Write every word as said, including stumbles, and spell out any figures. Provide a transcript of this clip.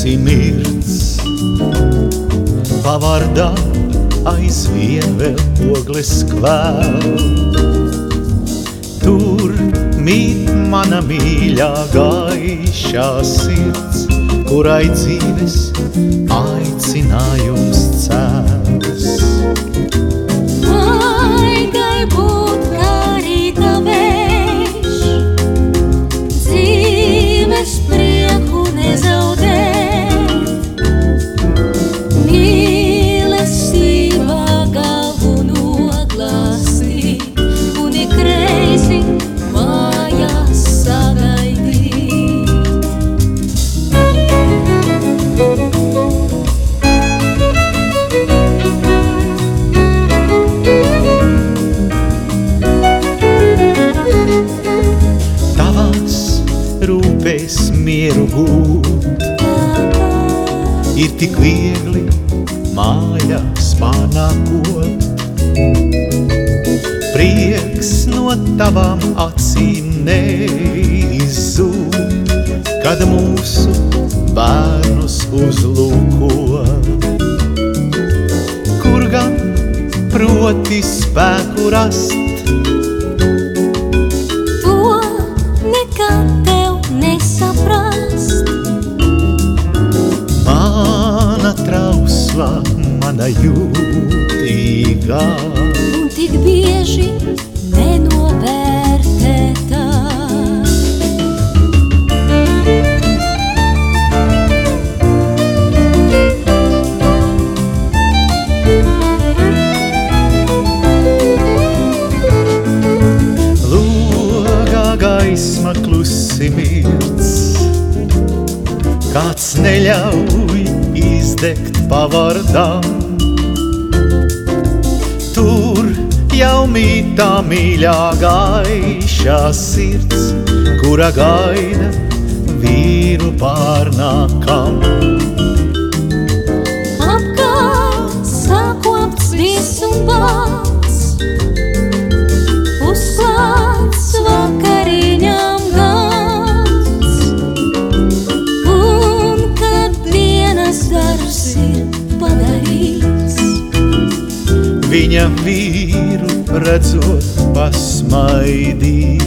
klusi mirts. Pavardā aizvien vēl ogles kvēl. Tur mīt mana mīļā gaišā sirds, kurai dzīves aicinājums cēls. Maigai būt kā rīta vējš, dzīves prieku nezaudēt, mīlestība galvu noglāstīt un ik reizi mājās sagaidīt. Tavās rūpēs mieru gūt, ir tik viegli mājās panākot. Prieks no tavām acīm neizzūd, kad mūsu bērnus uzlūko. Kur gan proti spēku rast, To nekad tev nesaprast. mana trausla, mana jūtīgā. Un tik bieži nenovērtētā. Logā gaisma klusi mirts, kāds neļauj izdegt pavardām. Tur jau mīt tā mīļā gaišā sirds, kura gaida vīru pārnākam. Apkārt sakopts viss un bāds, uzklāts vakariņām galds. Un kad dienas darbs ir padarīts, Viņa vīru redzot pasmaidīt.